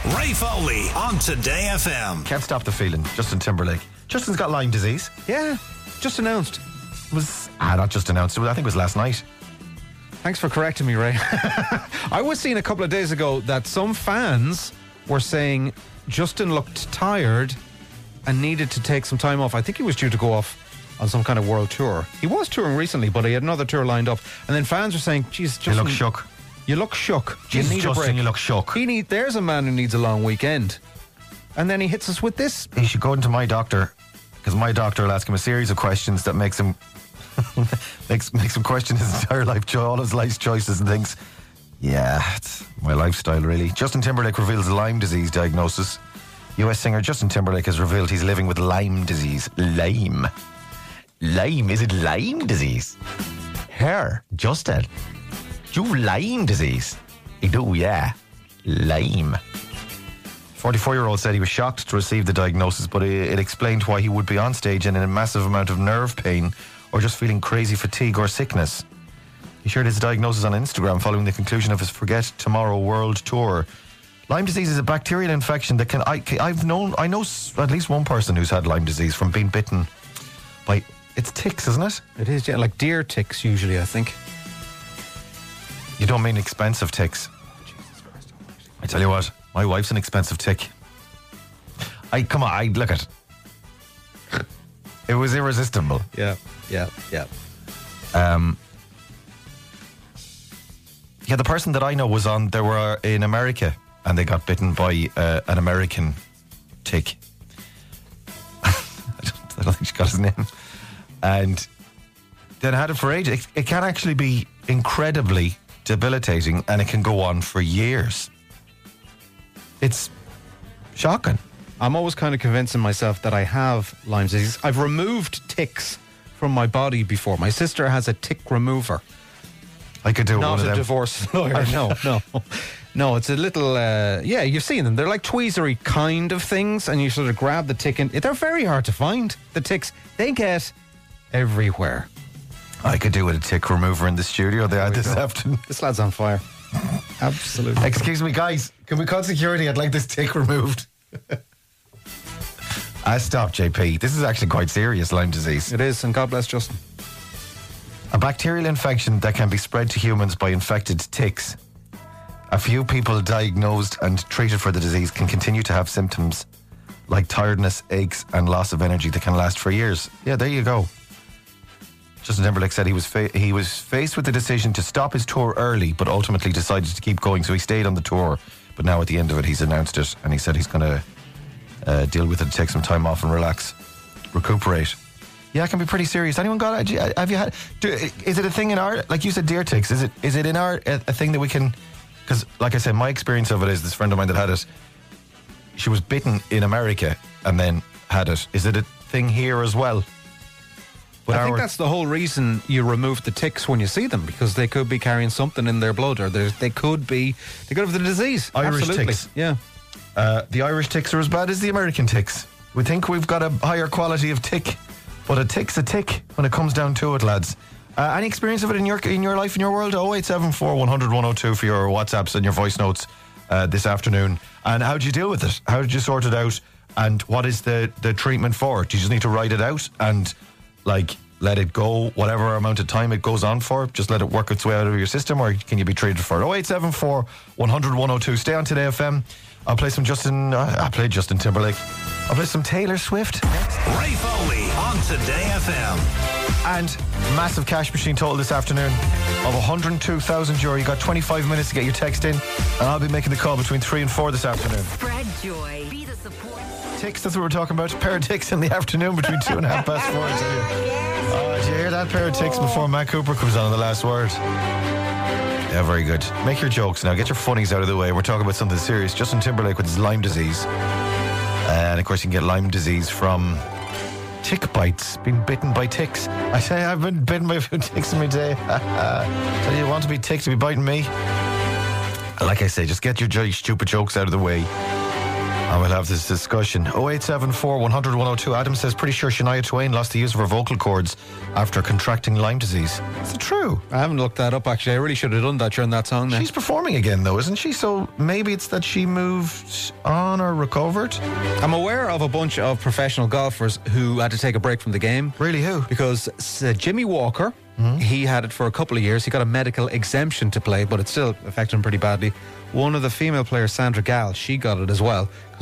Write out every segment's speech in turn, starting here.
Ray Foley on Today FM. Can't stop the feeling. Justin Timberlake. Justin's got Lyme disease. Yeah, just announced. Not just announced. I think it was last night. Thanks for correcting me, Ray. I was seeing a couple of days ago that some fans were saying Justin looked tired and needed to take some time off. I think he was due to go off on some kind of world tour. He was touring recently, but he had another tour lined up. And then fans were saying, geez, Justin, You look shook. You look shook. Jesus, you need Justin, a break. you look shook. There's a man who needs a long weekend. And then he hits us with this. He should go into my doctor, because my doctor will ask him a series of questions that makes him makes him question his entire life, all his life's choices, and thinks, yeah, it's my lifestyle, really. Justin Timberlake reveals Lyme disease diagnosis. US singer Justin Timberlake has revealed he's living with Lyme disease. Lyme? Is it Lyme disease? Her, Justin. You have Lyme disease? I do, yeah. Lyme. 44-year-old said he was shocked to receive the diagnosis, but it explained why he would be on stage and in a massive amount of nerve pain or just feeling crazy fatigue or sickness. He shared his diagnosis on Instagram following the conclusion of his Forget Tomorrow World Tour. Lyme disease is a bacterial infection that I know at least one person who's had Lyme disease from being bitten by, it's ticks, isn't it? It is, yeah, like deer ticks usually, I think. You don't mean expensive ticks. I tell you what, my wife's an expensive tick. Look at it. It was irresistible. Yeah. The person that I know they were in America and they got bitten by an American tick. I don't think she got his name. And then had it for ages. It can actually be incredibly debilitating and it can go on for years. It's shocking. I'm always kind of convincing myself that I have Lyme disease. I've removed ticks from my body before. My sister has a tick remover. I could do Not one of a them. divorce lawyer. No, it's a little, you've seen them. They're like tweezery kind of things, and you sort of grab the tick, and they're very hard to find. The ticks, they get everywhere. I could do with a tick remover in the studio there this afternoon. This lad's on fire. Absolutely. Excuse me, guys. Can we call security? I'd like this tick removed. Stop, JP. This is actually quite serious, Lyme disease. It is, and God bless Justin. A bacterial infection that can be spread to humans by infected ticks. A few people diagnosed and treated for the disease can continue to have symptoms like tiredness, aches, and loss of energy that can last for years. Yeah, there you go. Justin Timberlake said he was faced with the decision to stop his tour early, but ultimately decided to keep going, so he stayed on the tour. But now at the end of it, he's announced it, and he said he's going to deal with it, take some time off and relax, recuperate. Yeah, it can be pretty serious. Anyone got it? Have you had? Is it a thing in our, like you said, deer ticks? Is it in our a thing that we can? Because, like I said, my experience of it is this friend of mine that had it. She was bitten in America and then had it. Is it a thing here as well? But I think that's the whole reason you remove the ticks when you see them, because they could be carrying something in their blood, or they could have the disease. Irish Absolutely. ticks. Yeah. The Irish ticks are as bad as the American ticks. We think we've got a higher quality of tick, but a tick's a tick when it comes down to it, lads. Any experience of it in your life, in your world? 0874 100 102 for your WhatsApps and your voice notes this afternoon. And how did you deal with it? How did you sort it out? And what is the treatment for? Do you just need to write it out and let it go whatever amount of time it goes on for? Just let it work its way out of your system, or can you be treated for it? 0874 100 102. Stay on Today FM. I'll play some I played Justin Timberlake. I'll play some Taylor Swift next. Ray Foley on Today FM. And massive cash machine total this afternoon of €102,000. You got 25 minutes to get your text in, and I'll be making the call between 3 and 4 this afternoon. Spread joy. Be the support. Ticks, that's what we're talking about. A pair of ticks in the afternoon between 2 and half past 4. I tell you. Oh, did you hear that pair of ticks before Matt Cooper comes on the last word? Yeah, very good. Make your jokes now. Get your funnies out of the way. We're talking about something serious. Justin Timberlake with his Lyme disease. And of course, you can get Lyme disease from tick bites, being bitten by ticks. I say I've been bitten by a few ticks in my day. So you want to be ticked to be biting me? Like I say, just get your stupid jokes out of the way. I will have this discussion. 0874 100 102. Adam says, pretty sure Shania Twain lost the use of her vocal cords after contracting Lyme disease. Is it true? I haven't looked that up, actually. I really should have done that during that song there. She's performing again, though, isn't she? So maybe it's that she moved on or recovered? I'm aware of a bunch of professional golfers who had to take a break from the game. Really, who? Because Jimmy Walker, he had it for a couple of years. He got a medical exemption to play, but it still affected him pretty badly. One of the female players, Sandra Gall, she got it as well. Because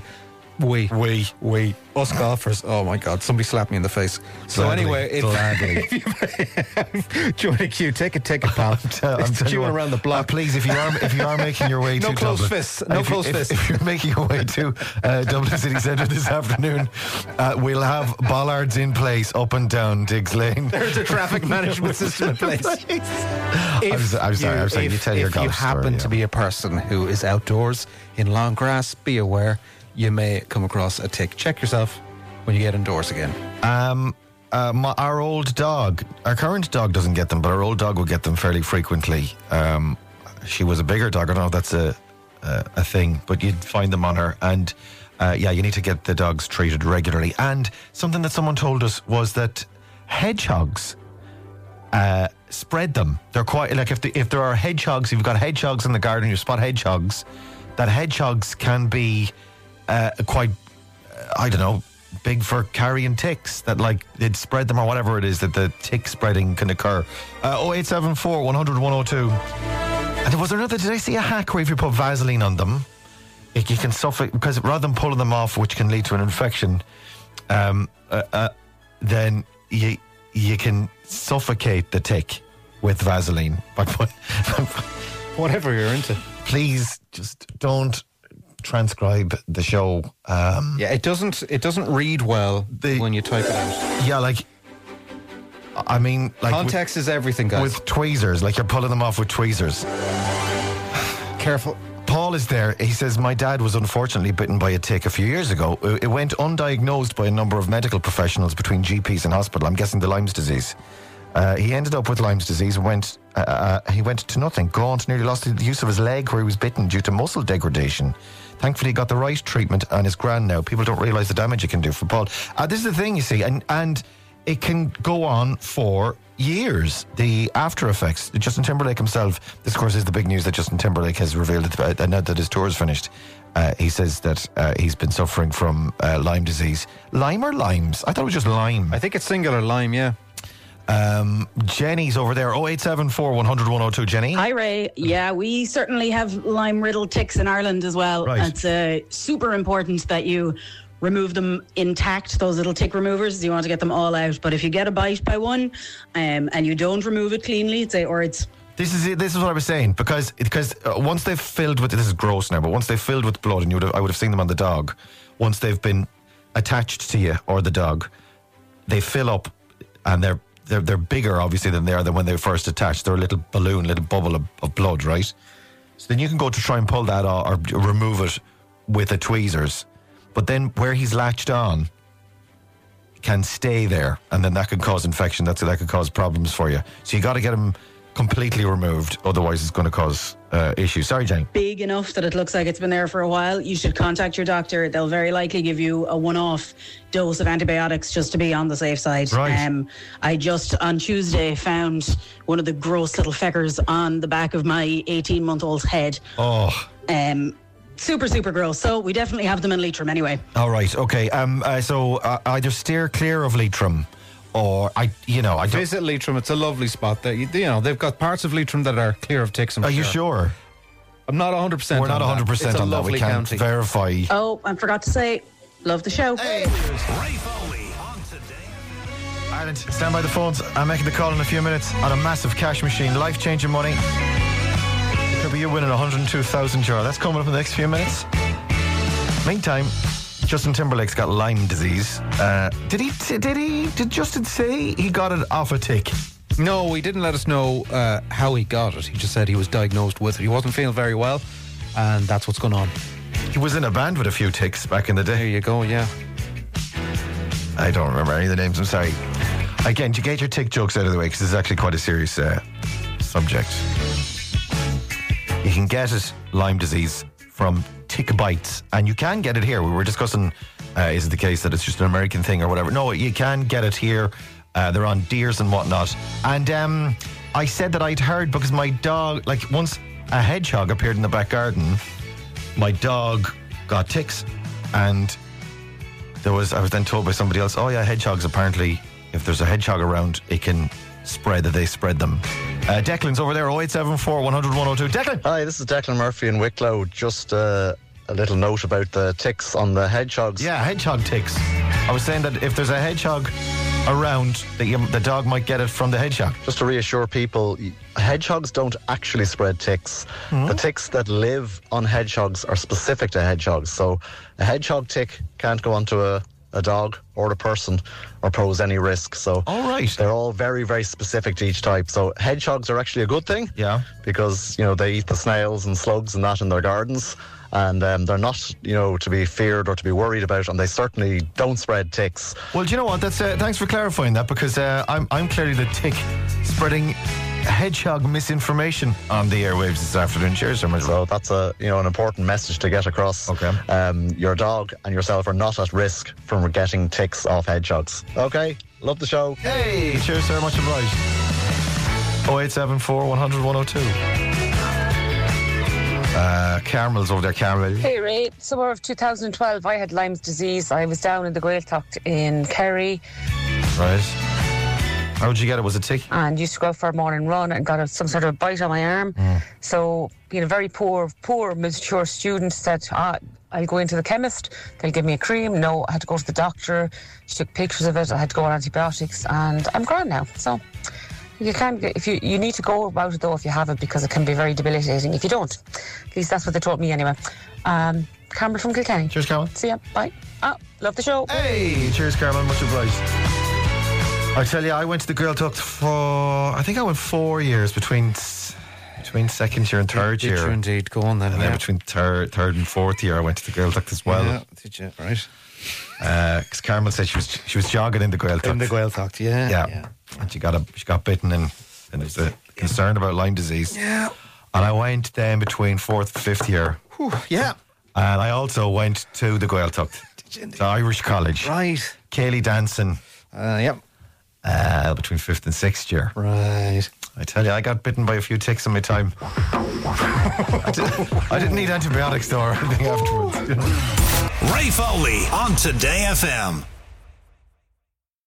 us golfers, oh my God, somebody slapped me in the face. So Gladly, anyway, gladly. join a queue, take a ticket, pal. I'm It's telling you queuing what, around the block. please, if you are making your way No to closed Dublin, fists, no closed fists. If you're making your way to Dublin City Centre this afternoon, we'll have bollards in place up and down Diggs Lane. There's a traffic management system in place. I'm sorry. You tell your If you golf happen story, to be a person who is outdoors in long grass, be aware you may come across a tick. Check yourself when you get indoors again. Our old dog, our current dog doesn't get them, but our old dog will get them fairly frequently. She was a bigger dog. I don't know if that's a thing, but you'd find them on her. And you need to get the dogs treated regularly. And something that someone told us was that hedgehogs spread them. They're quite like if there are hedgehogs, if you've got hedgehogs in the garden, you spot hedgehogs, that hedgehogs can be quite, I don't know, big for carrying ticks, that like they'd spread them or whatever it is that the tick spreading can occur. 0874 100 102. And was there another, did I see a hack where if you put Vaseline on them, you can suffocate, because rather than pulling them off, which can lead to an infection, then you can suffocate the tick with Vaseline. Whatever you're into. Please just don't transcribe the show. Yeah, it doesn't read well when you type it out. Yeah, like, I mean, like Context is everything, guys. with tweezers, like you're pulling them off with tweezers. Careful. Paul is there. He says, my dad was unfortunately bitten by a tick a few years ago. It went undiagnosed by a number of medical professionals between GPs and hospital. I'm guessing the Lyme's disease. He ended up with Lyme's disease and he went to nothing. Gaunt, nearly lost the use of his leg where he was bitten due to muscle degradation. Thankfully, he got the right treatment and is grand now. People don't realise the damage it can do for Paul. This is the thing, you see, and it can go on for years. The after effects. Justin Timberlake himself, this of course is the big news that Justin Timberlake has revealed now that his tour is finished. He says that he's been suffering from Lyme disease. Lyme or limes? I thought it was just Lyme. I think it's singular Lyme, yeah. Jenny's over there. 0874 100 102. Jenny. Hi, Ray. Yeah, we certainly have Lyme-riddled ticks in Ireland as well. Right. It's super important that you remove them intact, those little tick removers. You want to get them all out. But if you get a bite by one and you don't remove it cleanly, This is what I was saying, because once they've filled with, this is gross now, but once they've filled with blood, and I would have seen them on the dog, once they've been attached to you or the dog, they fill up, and they're bigger obviously than when they were first attached. They're a little balloon, little bubble of blood, right? So then you can go to try and pull that off or remove it with the tweezers, but then where he's latched on can stay there, and then that could cause infection. That could cause problems for you. So you got to get him completely removed, otherwise it's going to cause issues. Sorry, Jane. big enough that it looks like it's been there for a while, you should contact your doctor. They'll very likely give you a one-off dose of antibiotics just to be on the safe side. Right. I just on Tuesday found one of the gross little feckers on the back of my 18-month-old's head. Oh. Super, super gross. So we definitely have them in Leitrim anyway. All right. Okay. So either steer clear of Leitrim, or I don't. Visit Leitrim. It's a lovely spot. There, they've got parts of Leitrim that are clear of ticks. Are you sure? I'm not 100%. We're not 100% on that. We can't verify. Oh, I forgot to say, love the show. Ray Foley on Today. Ireland, stand by the phones. I'm making the call in a few minutes on a massive cash machine, life-changing money. It could be you winning €102,000. That's coming up in the next few minutes. Meantime, Justin Timberlake's got Lyme disease. Did Justin say he got it off a tick? No, he didn't let us know how he got it. He just said he was diagnosed with it. He wasn't feeling very well, and that's what's going on. He was in a band with a few ticks back in the day. There you go, yeah. I don't remember any of the names, I'm sorry. Again, you get your tick jokes out of the way, because this is actually quite a serious subject. You can get it, Lyme disease, from tick bites, and you can get it here. We were discussing, is it the case that it's just an American thing or whatever? No, you can get it here. They're on deers and whatnot. And I said that I'd heard, because my dog, like once a hedgehog appeared in the back garden, my dog got ticks, and I was then told by somebody else, oh yeah, hedgehogs apparently, if there's a hedgehog around, it can spread, that they spread them. Declan's over there, 0874 100 102. Declan! Hi, this is Declan Murphy in Wicklow. Just a little note about the ticks on the hedgehogs. Yeah, hedgehog ticks. I was saying that if there's a hedgehog around, the dog might get it from the hedgehog. Just to reassure people, hedgehogs don't actually spread ticks. The ticks that live on hedgehogs are specific to hedgehogs. So a hedgehog tick can't go onto a dog or a person or pose any risk. So they're all very, very specific to each type. So hedgehogs are actually a good thing. Yeah. Because, they eat the snails and slugs and that in their gardens. And they're not, to be feared or to be worried about, and they certainly don't spread ticks. Well, do you know what? That's thanks for clarifying that, because I'm clearly the tick spreading hedgehog misinformation on the airwaves this afternoon. Cheers, sir. So that's an important message to get across. Okay. Your dog and yourself are not at risk from getting ticks off hedgehogs. Okay. Love the show. Hey, cheers, sir. Much obliged. 0874 100 102. Carmel's over there. Carmel. Hey Ray, summer of 2012 I had Lyme's disease. I was down in the Gaeltacht in Kerry. Right. How did you get it? Was it tick? And used to go out for a morning run and got some sort of bite on my arm. So being a very poor mature student, said, I'll go into the chemist, they'll give me a cream. No, I had to go to the doctor. She took pictures of it. I had to go on antibiotics, and I'm grand now. So you can, if you need to go about it though if you have it, because it can be very debilitating if you don't. At least that's what they told me anyway. Carmel from Kilkenny. Cheers, Carmel. See ya. Bye. Love the show. Hey, cheers, Carmel. Much obliged. I tell you, I went to the Gaeltacht for, I think I went 4 years between second year and third year. Did you indeed? Go on then. And then between third and fourth year, I went to the Gaeltacht as well. Yeah, did you? Right. Because Carmel said she was jogging in the Gaeltacht. In the Gaeltacht, yeah. And she got bitten, and there was a concern about Lyme disease. Yeah. And I went then between fourth and fifth year. Whew, yeah. And I also went to the Gaeltacht, to Irish College. Right. Cayley dancing. Yep. Between fifth and sixth year. Right. I tell you, I got bitten by a few ticks in my time. I didn't need antibiotics though or anything afterwards. Ray Foley on Today FM.